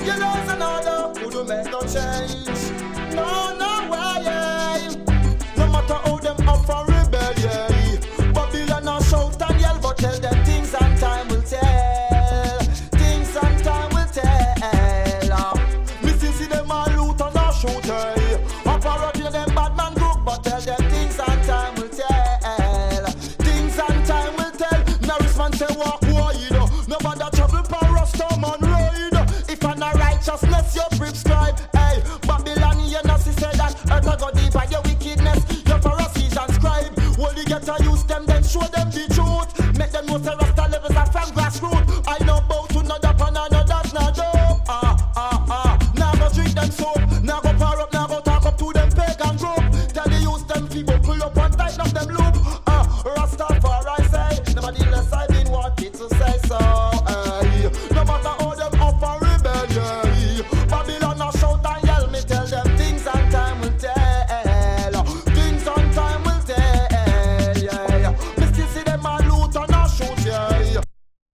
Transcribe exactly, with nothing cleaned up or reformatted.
You know it's another who do make no change. No, no way. No matter how them up for rebellion, Babylon a shout and yell, but tell them things and time will tell. Things and time will tell. Me still see them a loot and a shoot, eh. A parody of them bad man group, but tell them things and time will tell. Things and time will tell. Norris man say walk wide. Nobody trouble for Rasta man ride. If I'm not righteousness you prescribe, hey. Babylonian as he said that earth a go deep by your wickedness. Your Pharisees and scribe. Will you get to use them then show them the truth. Make them know say Rasta levels are from grassroots.